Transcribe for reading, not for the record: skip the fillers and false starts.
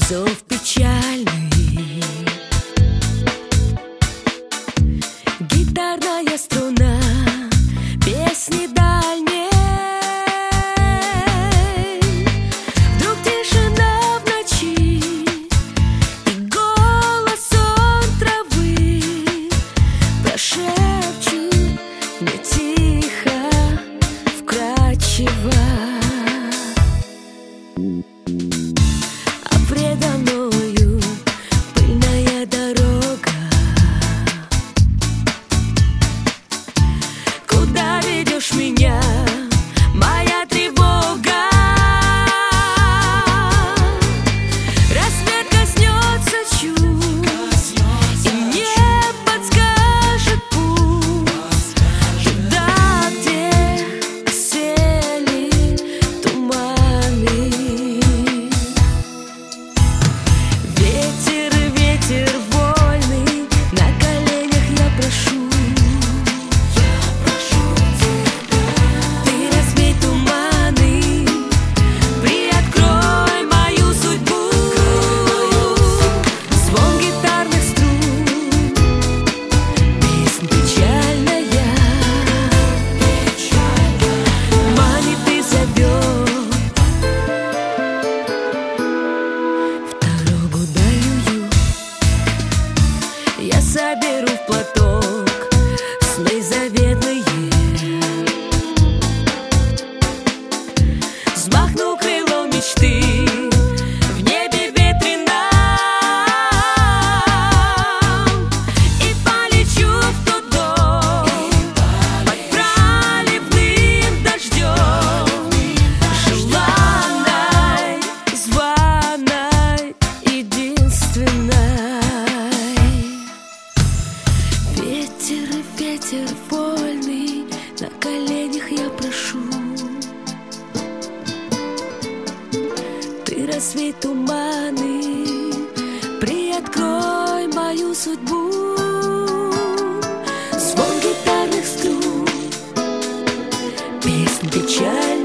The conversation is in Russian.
зов печальный, гитарная струна песни дальней. Вдруг тишина в ночи, и голос он травы прошепчет мне тихо, вкрадчиво. А предо мною пыльная дорога, куда ведешь меня, моя тревога? Рассвет коснется чуть, и мне подскажет путь туда, где осели туманы. Ветер, ветер вольный, на коленях я прошу. Ты развей туманы, приоткрой мою судьбу. Звон гитарных струн, песнь печальная, манит и зовет. В дорогу даю я соберу в платок сны заветные, взмахну крылом мечты в небе ветреном и полечу в тот дом под проливным дождем, желанной, званой, единственной. Ветер, ветер вольный, на коленях я прошу. Ты развей туманы, приоткрой мою судьбу. Звон гитарных струн, песнь печаль.